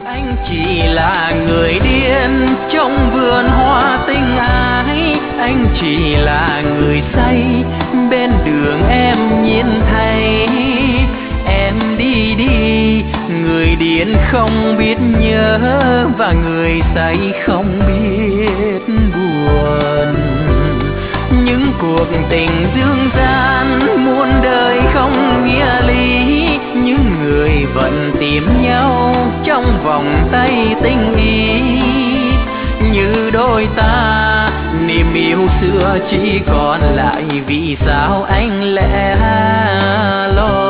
Anh chỉ là người điên trong vườn hoa tình ái, anh chỉ là người say bên đường em nhìn thấy. Em đi đi, người điên không biết nhớ và người say không biết buồn. Những cuộc tình dương gian muôn đời không nghĩa lý, những người vẫn tìm nhau trong vòng tay tình ý. Như đôi ta niềm yêu xưa chỉ còn lại, vì sao anh lẽ loi.